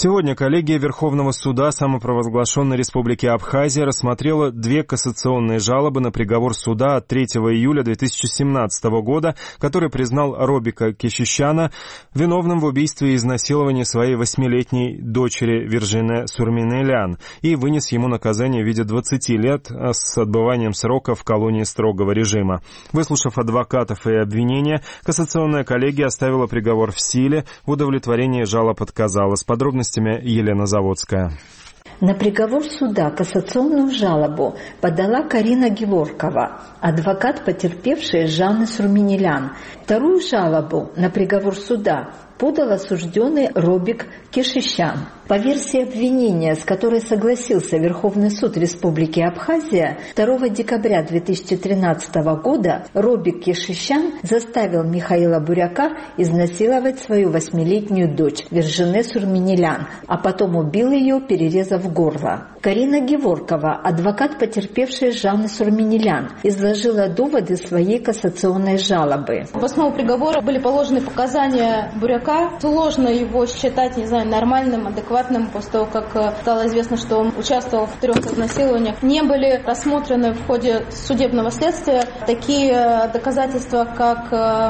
Сегодня коллегия Верховного суда самопровозглашенной Республики Абхазия рассмотрела 2 кассационные жалобы на приговор суда от 3 июля 2017 года, который признал Робика Кешишяна виновным в убийстве и изнасиловании своей 8-летней дочери Виржине Сурминелян и вынес ему наказание в виде 20 лет с отбыванием срока в колонии строгого режима. Выслушав адвокатов и обвинения, кассационная коллегия оставила приговор в силе, в удовлетворении жалоб отказала. С подробностями Елена Заводская. На приговор суда кассационную жалобу подала Карина Геворкова, адвокат потерпевшей Жанны Сурминелян. Вторую жалобу на приговор суда подал осужденный Робик Кешишян. По версии обвинения, с которой согласился Верховный суд Республики Абхазия, 2 декабря 2013 года Робик Кешишян заставил Михаила Буряка изнасиловать свою 8-летнюю дочь Виржине Сурминелян, а потом убил ее, перерезав горло. Карина Геворкова, адвокат потерпевшей Жанны Сурминелян, изложила доводы своей кассационной жалобы. В основу приговора были положены показания Буряка. Сложно его считать, нормальным, адекватным, после того, как стало известно, что он участвовал в 3 изнасилованиях. Не были рассмотрены в ходе судебного следствия такие доказательства, как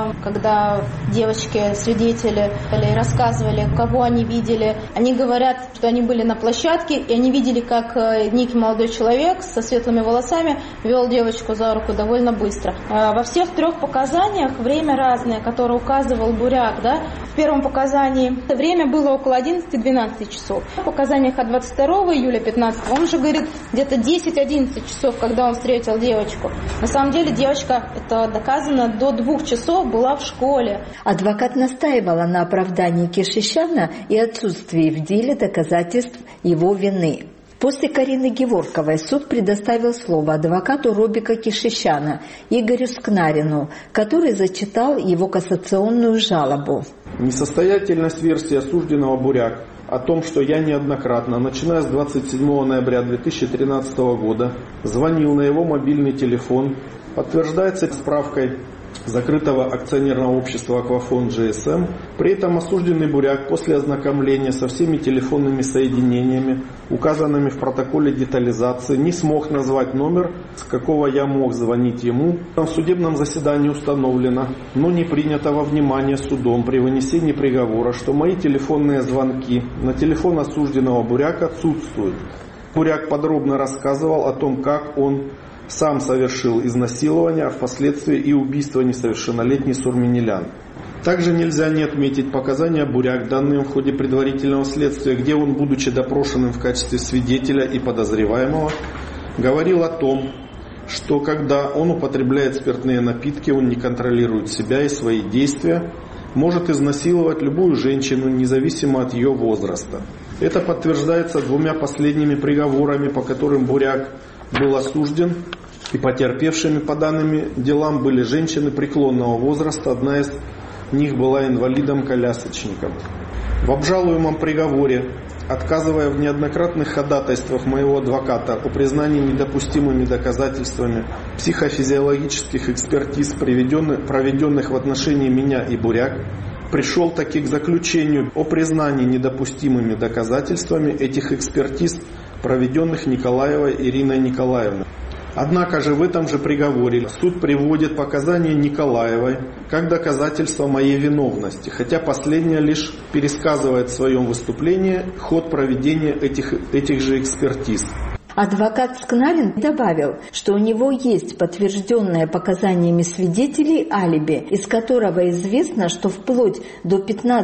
когда девочки-свидетели рассказывали, кого они видели. Они говорят, что они были на площадке, и они видели, как некий молодой человек со светлыми волосами вел девочку за руку довольно быстро. Во всех 3 показаниях время разное, которое указывал Буряк. В первом показании время было около 11-12 часов. В показаниях от 22 июля 15 он же говорит где-то 10-11 часов, когда он встретил девочку. На самом деле девочка, это доказано, до 2 часов была в школе. Адвокат настаивала на оправдании Кешишяна и отсутствии в деле доказательств его вины. После Карины Геворковой суд предоставил слово адвокату Робика Кешишяна Игорю Скнарину, который зачитал его кассационную жалобу. Несостоятельность версии осужденного Буряк о том, что я неоднократно, начиная с 27 ноября 2013 года, звонил на его мобильный телефон, подтверждается справкой закрытого акционерного общества «Аквафонд GSM». При этом осужденный Буряк после ознакомления со всеми телефонными соединениями, указанными в протоколе детализации, не смог назвать номер, с какого я мог звонить ему. В судебном заседании установлено, но не принято во внимание судом при вынесении приговора, что мои телефонные звонки на телефон осужденного Буряка отсутствуют. Буряк подробно рассказывал о том, как он сам совершил изнасилование, а впоследствии и убийство несовершеннолетней Сурминелян. Также нельзя не отметить показания Буряк, данные в ходе предварительного следствия, где он, будучи допрошенным в качестве свидетеля и подозреваемого, говорил о том, что когда он употребляет спиртные напитки, он не контролирует себя и свои действия, может изнасиловать любую женщину, независимо от ее возраста. Это подтверждается 2 последними приговорами, по которым Буряк был осужден, и потерпевшими по данным делам были женщины преклонного возраста, одна из них была инвалидом-колясочником. В обжалуемом приговоре, отказывая в неоднократных ходатайствах моего адвоката о признании недопустимыми доказательствами психофизиологических экспертиз, проведенных в отношении меня и Буряк, пришел таки к заключению о признании недопустимыми доказательствами этих экспертиз, проведенных Николаевой Ириной Николаевной. Однако же в этом же приговоре суд приводит показания Николаевой как доказательство моей виновности, хотя последняя лишь пересказывает в своем выступлении ход проведения этих же экспертиз. Адвокат Скнарин добавил, что у него есть подтвержденное показаниями свидетелей алиби, из которого известно, что вплоть до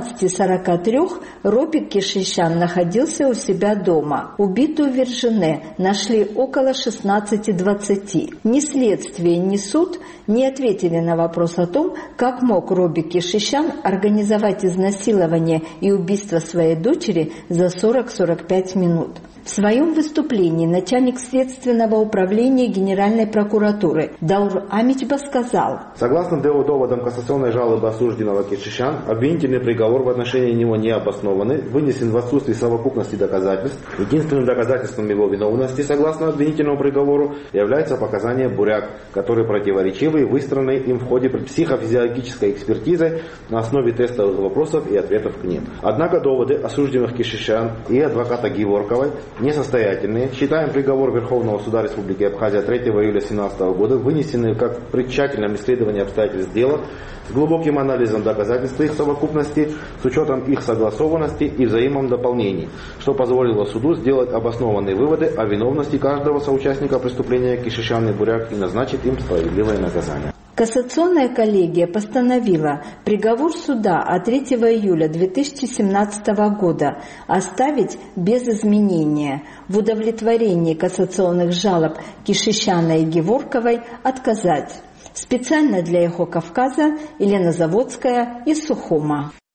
15:43 Робик Кешишян находился у себя дома. Убитую Виржине нашли около 16:20. Ни следствие, ни суд не ответили на вопрос о том, как мог Робик Кешишян организовать изнасилование и убийство своей дочери за 40-45 минут. В своем выступлении начальник Следственного управления Генеральной прокуратуры Даур Амичба сказал: согласно доводам кассационной жалобы осужденного Кишишян, обвинительный приговор в отношении него не обоснованный, вынесен в отсутствии совокупности доказательств. Единственным доказательством его виновности, согласно обвинительному приговору, является показания Буряк, которые противоречивы и выстроены им в ходе психофизиологической экспертизы на основе тестовых вопросов и ответов к ним. Однако доводы осужденных Кишишян и адвоката Геворковой несостоятельные. Считаем приговор Верховного суда Республики Абхазия 3 июля 2017 года вынесенный как при тщательном исследовании обстоятельств дела с глубоким анализом доказательств их совокупности, с учетом их согласованности и взаимном дополнении, что позволило суду сделать обоснованные выводы о виновности каждого соучастника преступления Кишишян и Буряк и назначить им справедливое наказание. Кассационная коллегия постановила приговор суда от 3 июля 2017 года оставить без изменения. В удовлетворении кассационных жалоб Кишишяна и Геворковой отказать. Специально для «Эхо Кавказа» Елена Заводская из Сухума.